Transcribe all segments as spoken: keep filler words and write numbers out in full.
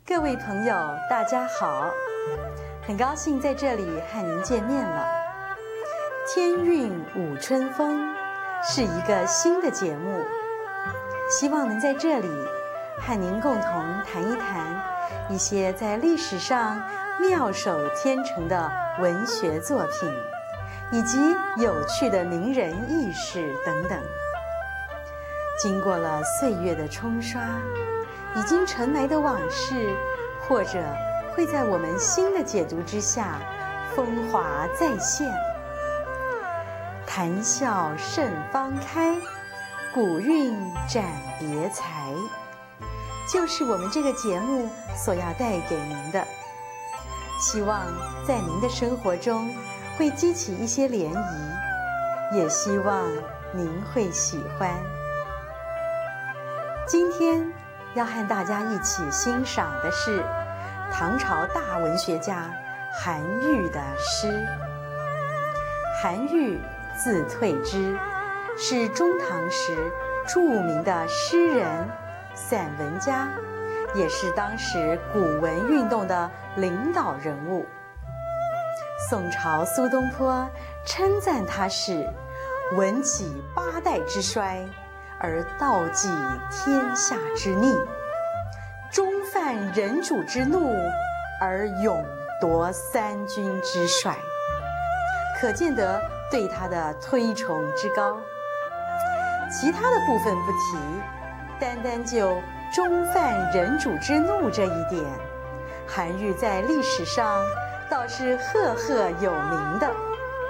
各位朋友，大家好，很高兴在这里和您见面了。天韵舞春风是一个新的节目，希望能在这里和您共同谈一谈一些在历史上妙手天成的文学作品，以及有趣的名人轶事等等。经过了岁月的冲刷，已经陈埋的往事，或者会在我们新的解读之下风华再现。谈笑甚方开，古韵展别才，就是我们这个节目所要带给您的。希望在您的生活中会激起一些涟漪，也希望您会喜欢。今天要和大家一起欣赏的是唐朝大文学家韩愈的诗。韩愈字退之，是中唐时著名的诗人、散文家，也是当时古文运动的领导人物。宋朝苏东坡称赞他是文起八代之衰，而道济天下之逆，终犯人主之怒，而勇夺三军之帅，可见得对他的推崇之高。其他的部分不提，单单就终犯人主之怒这一点，韩愈在历史上倒是赫赫有名的。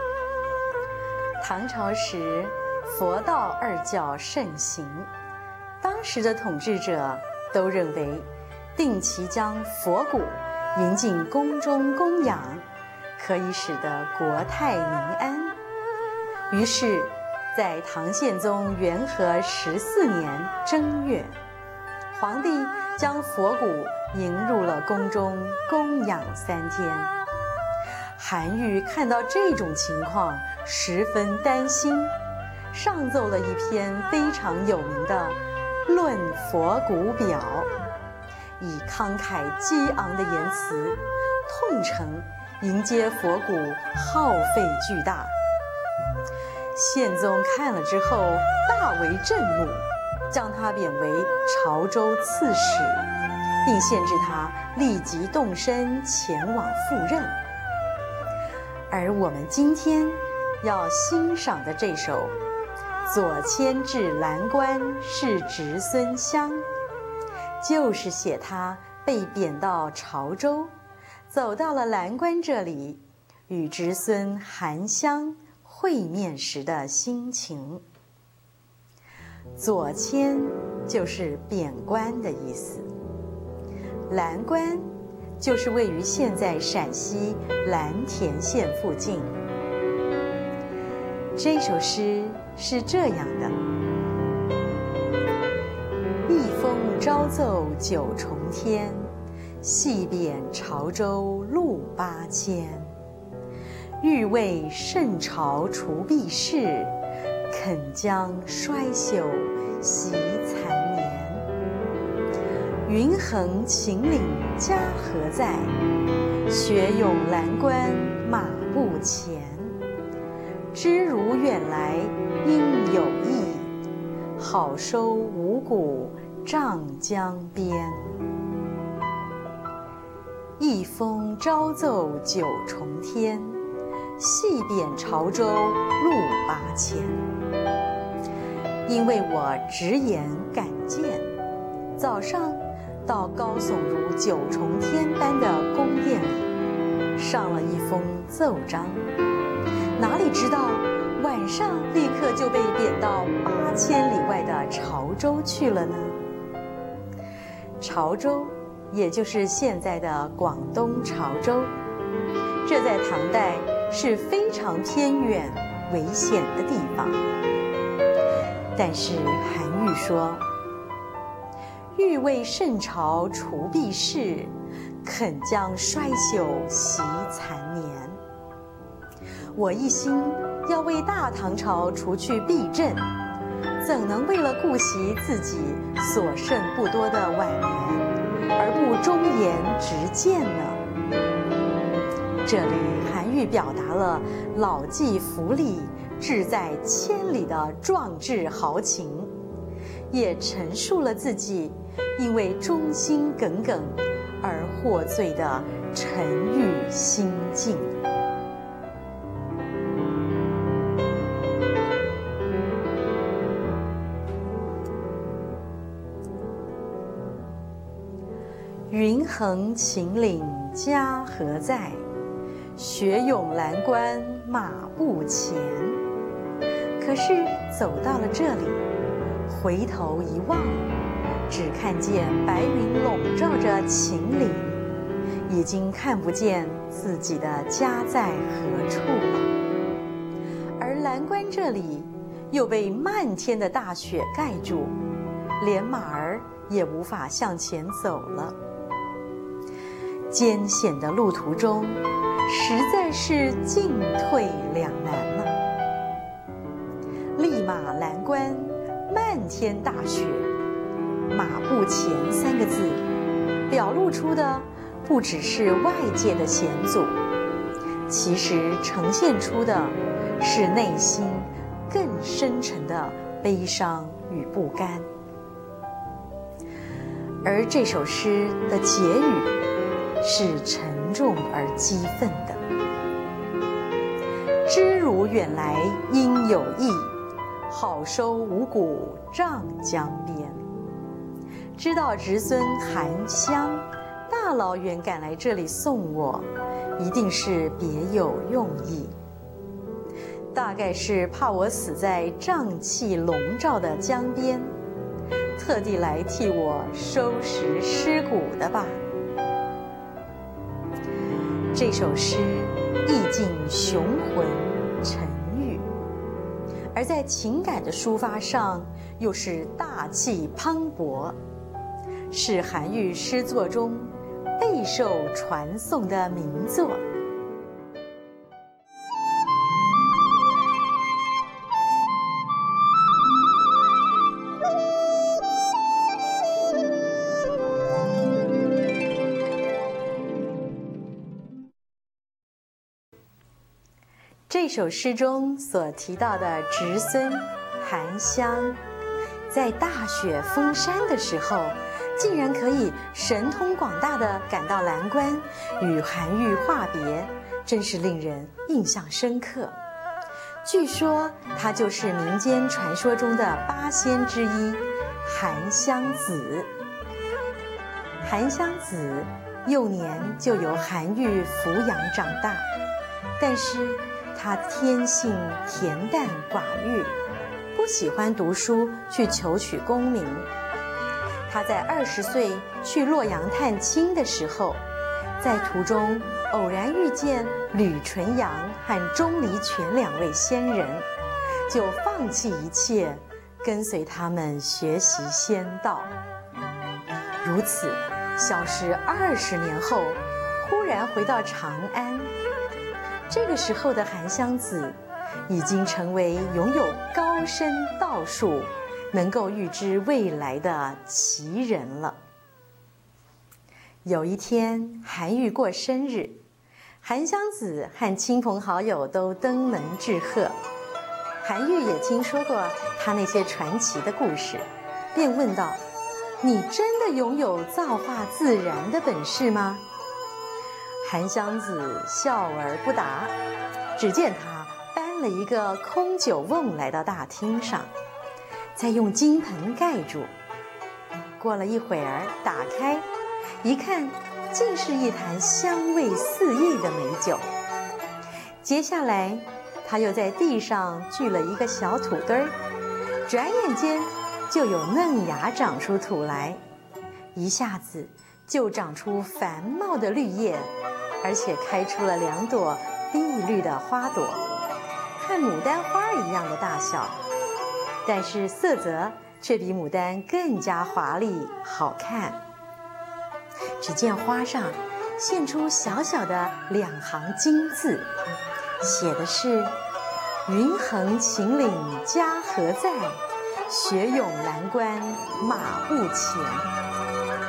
唐朝时佛道二教盛行，当时的统治者都认为定期将佛骨迎进宫中供养，可以使得国泰民安。于是在唐宪宗元和十四年正月，皇帝将佛骨迎入了宫中供养三天。韩愈看到这种情况，十分担心，上奏了一篇非常有名的《论佛骨表》，以慷慨激昂的言辞痛陈迎接佛骨耗费巨大。宪宗看了之后大为震怒，将他贬为潮州刺史，并限制他立即动身前往赴任。而我们今天要欣赏的这首《左迁至蓝关是侄孙乡》，就是写他被贬到潮州，走到了蓝关这里，与侄孙韩湘会面时的心情。左迁就是贬官的意思，蓝关就是位于现在陕西蓝田县附近。这首诗是这样的：一封朝奏九重天，夕贬潮州路八千。欲为圣朝除弊事，肯将衰朽习残年。云横秦岭家何在？雪涌蓝关马不前。知如远来应有意，好收五谷瘴江边。一封朝奏九重天，夕贬潮州路八千。因为我直言敢谏，早上到高耸如九重天般的宫殿里上了一封奏章，哪里知道晚上立刻就被贬到八千里外的潮州去了呢？潮州也就是现在的广东潮州，这在唐代是非常偏远危险的地方。但是韩愈说，欲为圣朝除弊事，肯将衰朽习残年。我一心要为大唐朝除去弊政，怎能为了顾惜自己所剩不多的晚年， 而不忠言直谏呢？这里韩愈表达了老骥伏枥，志在千里的壮志豪情，也陈述了自己因为忠心耿耿而获罪的沉郁心境。云横秦岭家何在？雪涌蓝关马不前。可是走到了这里，回头一望，只看见白云笼罩着秦岭，已经看不见自己的家在何处了。而蓝关这里又被漫天的大雪盖住，连马儿也无法向前走了。艰险的路途中，实在是进退两难了。立马蓝关，漫天大雪，马不前三个字，表露出的不只是外界的险阻，其实呈现出的是内心更深沉的悲伤与不甘。而这首诗的结语是沉重而激愤的。知汝远来应有意，好收五谷丈江边。知道侄孙韩湘大老远赶来这里送我，一定是别有用意，大概是怕我死在瘴气笼罩的江边，特地来替我收拾尸骨的吧。这首诗意境雄浑沉郁，而在情感的抒发上又是大气磅礴，是韩愈诗作中备受传颂的名作。这首诗中所提到的侄孙韩湘，在大雪封山的时候，竟然可以神通广大地赶到蓝关与韩愈话别，真是令人印象深刻。据说他就是民间传说中的八仙之一韩湘子。韩湘子幼年就由韩愈抚养长大，但是他天性恬淡寡欲，不喜欢读书去求取功名。他在二十岁去洛阳探亲的时候，在途中偶然遇见吕纯阳和钟离权两位仙人，就放弃一切，跟随他们学习仙道。如此，消失二十年后，忽然回到长安。这个时候的韩湘子已经成为拥有高深道术，能够预知未来的奇人了。有一天，韩愈过生日，韩湘子和亲朋好友都登门致贺。韩愈也听说过他那些传奇的故事，便问道：“你真的拥有造化自然的本事吗？”韩湘子笑而不答，只见他搬了一个空酒瓮来到大厅上，再用金盆盖住。过了一会儿，打开一看，竟是一坛香味四溢的美酒。接下来，他又在地上锯了一个小土堆儿，转眼间就有嫩芽长出土来，一下子就长出繁茂的绿叶，而且开出了两朵碧绿的花朵，和牡丹花一样的大小，但是色泽却比牡丹更加华丽好看。只见花上现出小小的两行金字，写的是“云横秦岭家何在，雪涌蓝关马不前”。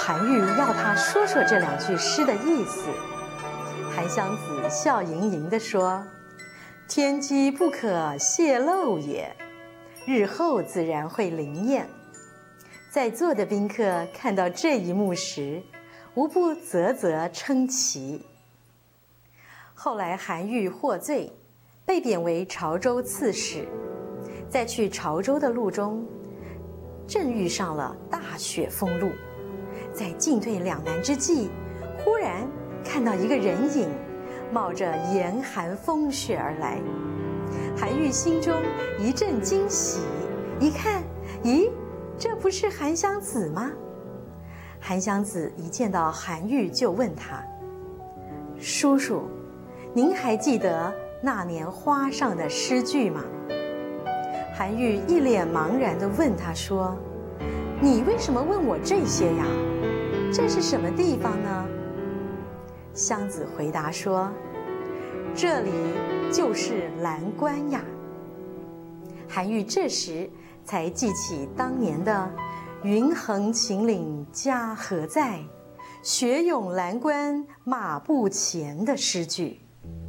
韩愈要他说说这两句诗的意思。韩湘子笑盈盈地说：“天机不可泄露也，日后自然会灵验。”在座的宾客看到这一幕时，无不啧啧称奇。后来韩愈获罪，被贬为潮州刺史。在去潮州的路中，正遇上了大雪封路。在进退两难之际，忽然看到一个人影冒着严寒风雪而来。韩愈心中一阵惊喜，一看，咦，这不是韩湘子吗？韩湘子一见到韩愈就问他：“叔叔，您还记得那年花上的诗句吗？”韩愈一脸茫然地问他说：“你为什么问我这些呀？这是什么地方呢？”湘子回答说：“这里就是蓝关呀。”韩愈这时才记起当年的“云横秦岭家何在，雪涌蓝关马不前”的诗句。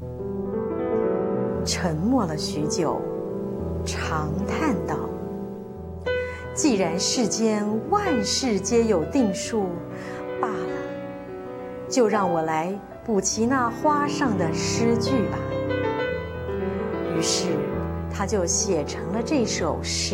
沉默了许久，长叹道：“既然世间万事皆有定数，罢了，就让我来补齐那花上的诗句吧。”于是他就写成了这首诗。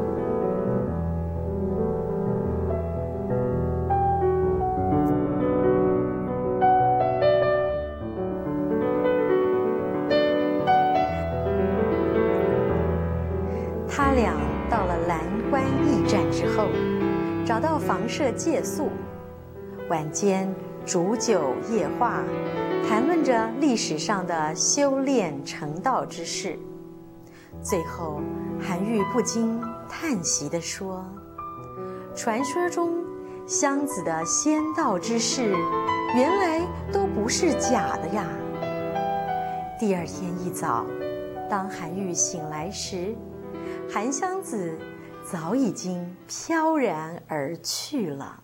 他俩到了蓝关驿站之后，找到房舍借宿，晚间煮酒夜话，谈论着历史上的修炼成道之事。最后，韩愈不禁叹息地说：“传说中湘子的仙道之事，原来都不是假的呀。”第二天一早，当韩愈醒来时，韩湘子早已经飘然而去了。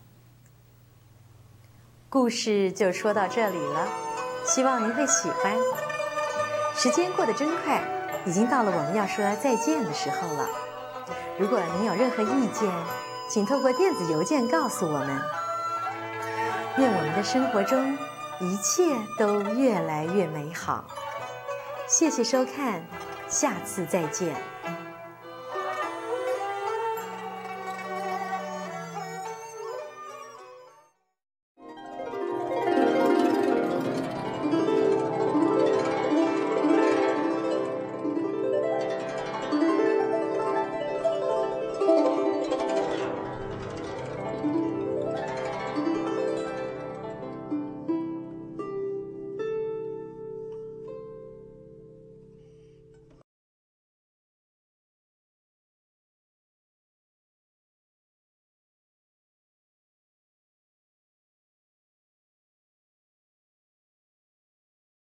故事就说到这里了，希望您会喜欢。时间过得真快，已经到了我们要说再见的时候了。如果您有任何意见，请透过电子邮件告诉我们。愿我们的生活中一切都越来越美好。谢谢收看，下次再见。